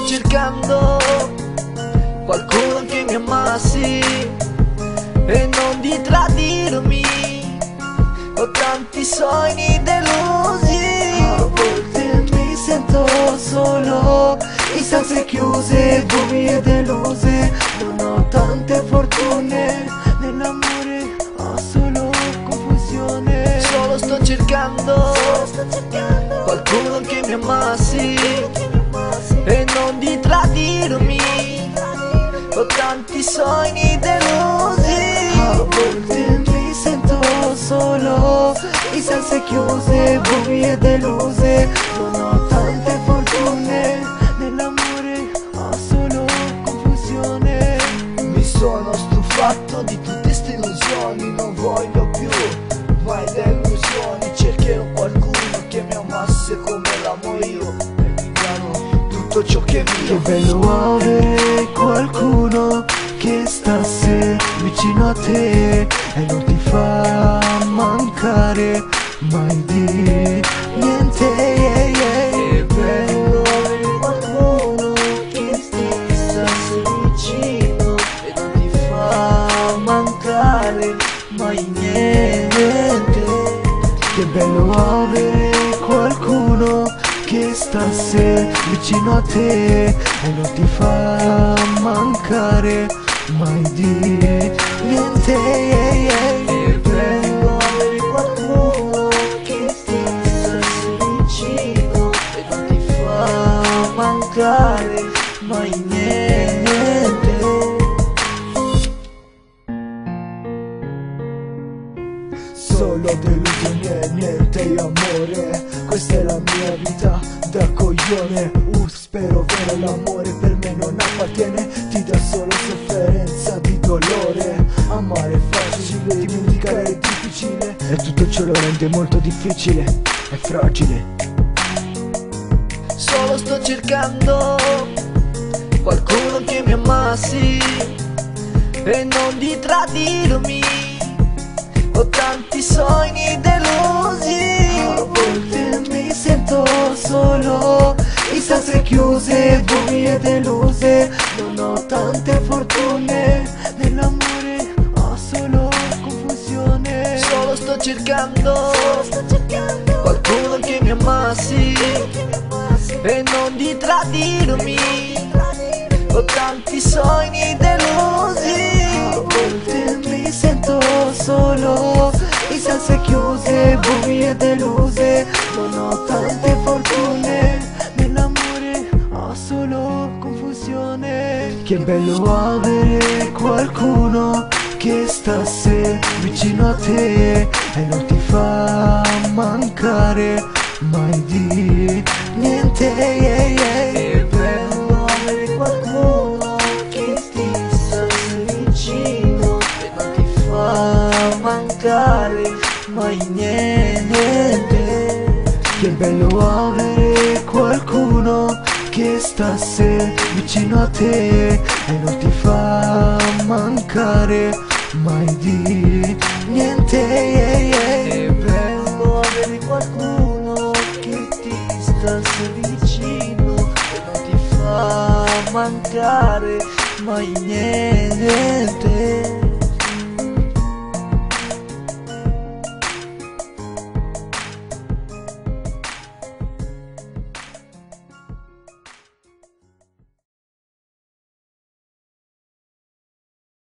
cercando qualcuno che mi amassi e non di tradirmi. Ho tanti sogni delusi, a volte mi sento solo, istanze chiuse, buie deluse. Non ho tante fortune, nell'amore ho solo confusione. solo sto cercando qualcuno che mi amassi e non di tradirmi. Ho tanti sogni delusi, A volte mi sento solo, istanze chiuse, buie deluse. Non ho tante fortune, nell'amore ho solo confusione. mi sono stufato di tutte ste illusioni, non voglio più mai delusioni. Cercherò qualcuno che mi amasse come l'amo io e mi darò tutto ciò che è Che mio. bello avere qualcuno che stasse vicino a te e non ti fa mancare mai di niente. Che bello avere qualcuno che ti stasse vicino e non ti fa mancare mai niente. Che bello avere qualcuno che stasse vicino a te e non ti fa mancare mai di niente. Che bello avere qualcuno che ti stasse vicino e non ti fa mancare mai niente. Solo delusioni e niente amore, questa è la mia vita da coglione. Spero vero, l'amore per me non appartiene, ti dà solo sofferenza di dolore. Amare è facile, dimenticare è difficile e tutto ciò lo rende molto difficile e fragile. Solo sto cercando qualcuno che mi amassi e non di tradirmi. Ho tanti sogni delusi, A volte mi sento solo, istanze chiuse, buie deluse. Non ho tante fortune, nell'amore ho solo confusione. solo sto cercando qualcuno che mi amassi e non di tradirmi. Ho tanti sogni delusi, A volte mi sento solo, istanze chiuse, buie deluse. Non ho tante fortune, nell'amore ho solo confusione. Che bello avere qualcuno che stasse vicino a te e non ti fa mancare mai di niente. che bello avere qualcuno che ti stasse vicino e non ti fa mancare mai niente. Che bello avere qualcuno che stasse vicino a te e non ti fa mancare mai di niente. Che bello avere qualcuno che ti stasse vicino e non ti fa mancare mai niente.